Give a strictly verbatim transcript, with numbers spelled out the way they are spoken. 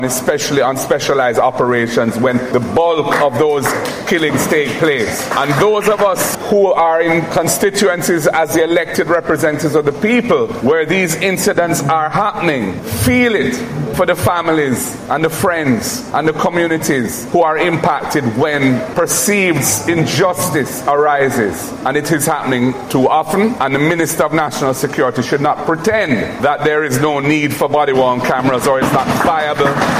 especially on specialized operations when the bulk of those killings take place. And those of us who are in constituencies as the elected representatives of the people where these incidents are happening, feel it for the families and the friends and the communities who are impacted when perceived injustice arises. And it is happening too often, and the Minister of National Security should not pretend that there is no need for body-worn cameras or it's not viable